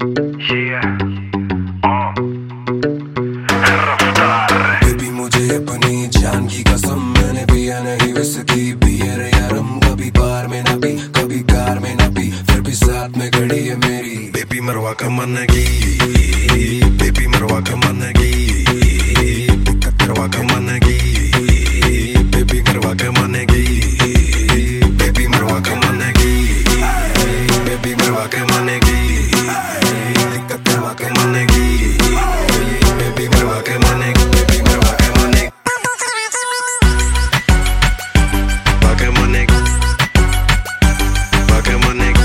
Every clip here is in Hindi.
बेबी मुझे अपनी जान की कसम, मैंने पिया नहीं विस्की बियर या रम। कभी बार में ना पी, कभी कार में ना पी, फिर भी साथ में खड़ी है मेरी बेबी मरवा का मन की। बेबी मरवा का मन की, दिक्कत करवा का मन की। बेबी मरवा का मन की, बेबी मरवा का मन की। बेबी मरवा का मन की, दिक्कत करवा का मन की। बेबी मरवा का मन की, बेबी मरवा का मन की। Back in my neck, back in my neck,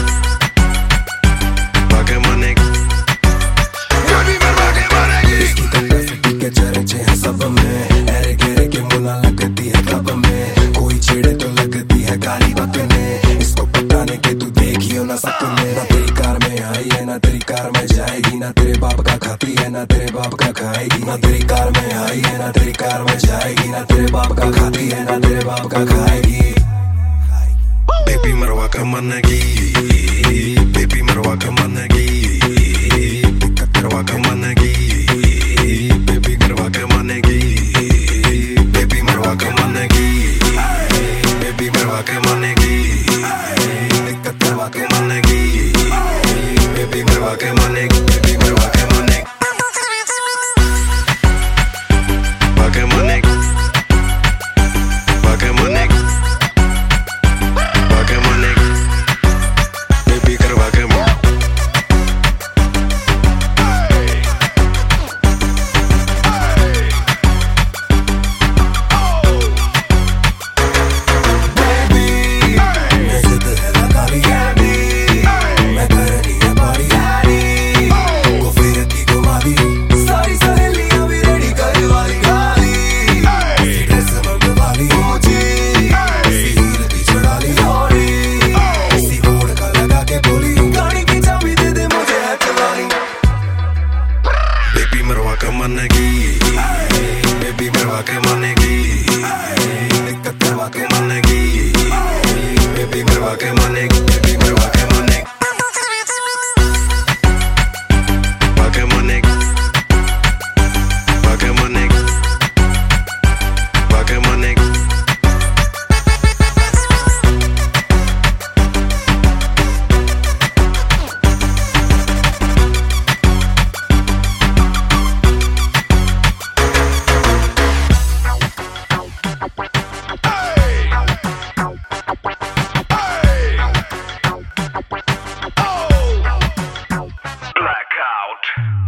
back in my neck. Baby, back in my neck. इसकी कंधा से टिके चर्चे हैं सब में, ऐरे घेरे के मुला लगती है कब में। कोई छेड़े तो लगती है गाली बकने, इसको पटाने के तू देखियो ना सपने। ना तेरी कार में आई है, ना तेरी कार में जाएगी, ना तेरे बाप का खाती है, ना तेरे बाप का खाएगी। ना तेरी कार में आई है, ना तेरी कार में जाएगी, ना तेरे बाप का खाती है, ना तेरे बाप का खाएगी। बेबी मरवा का मन की, बेबी मरवा का मन की, दिक्कत करवा का मन की। बेबी मरवा का मन की, बेबी मरवा का मन की। बेबी मरवा का मन की, दिक्कत करवा का मन की। बेबी मरवा का मन की, बेबी मरवा का मन की। बाके मन की, बाके मन की। Baby, करवा के मन। बेबी मरवा का मन की, बेबी मरवा के मन की, दिक्कत करवा के मन की। बेबी मरवा के मन की, बेबी मरवा के मन की। बाके मन की, बाके मन की, बाके मन की। Blackout.